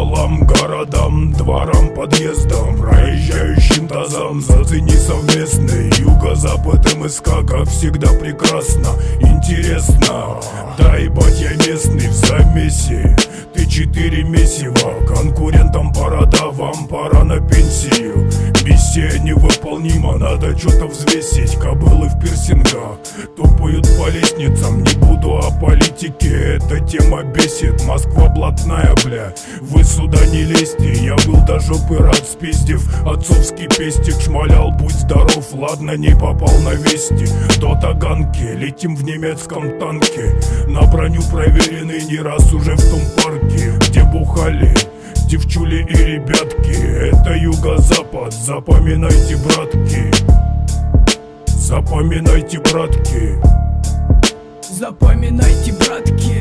Залам, городам, дворам, подъездам, проезжающим тазам. Зацени совместный юго-запад МСК, как всегда прекрасно, интересно. Да, ебать, я местный в замесе, ты 4 месяца. Конкурентам пора, да, вам пора на пенсию. Миссия невыполнима, надо что-то взвесить. Кобылы в пирсингах топают по лестницам. Не буду о политике, эта тема бесит. Москва блатная, бля, вы сюда не лезьте. Я был до жопы рад, спиздив отцовский пестик. Шмалял, будь здоров, ладно, не попал на вести. До Таганки, летим в немецком танке. На броню проверенный не раз уже в том парке, где бухали девчули и ребятки. Это юго-запад, запоминайте, братки. Запоминайте, братки. Запоминайте, братки.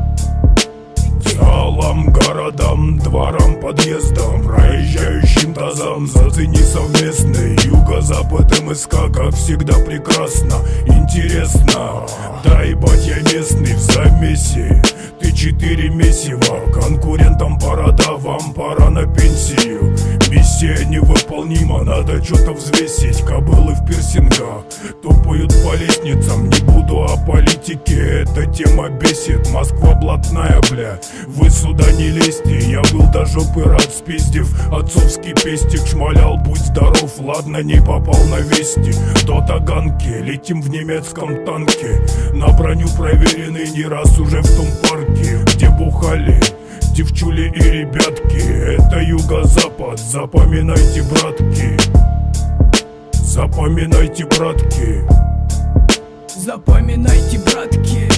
Залам, городам, дворам, подъездам, проезжающим тазам. Зацени совместный юго-запад МСК, как всегда прекрасно, интересно. Да, ебать, я местный в замесе, ты 4 месяца. Конкурентам пора, да, вам пора на пенсию. Миссия невыполнима, надо что-то взвесить. Кобылы в пирсингах топают по лестницам. Не буду о политике, эта тема бесит. Москва блатная, бля, вы сюда не лезьте. Я был до жопы рад, спиздив отцовский пестик. Шмалял, будь здоров, ладно, не попал на вести. До Таганки, летим в немецком танке. На броню проверенный не раз уже в том парке, где бухали девчули и ребятки. Это юго-запад, запоминайте, братки. Запоминайте, братки. Запоминайте, братки.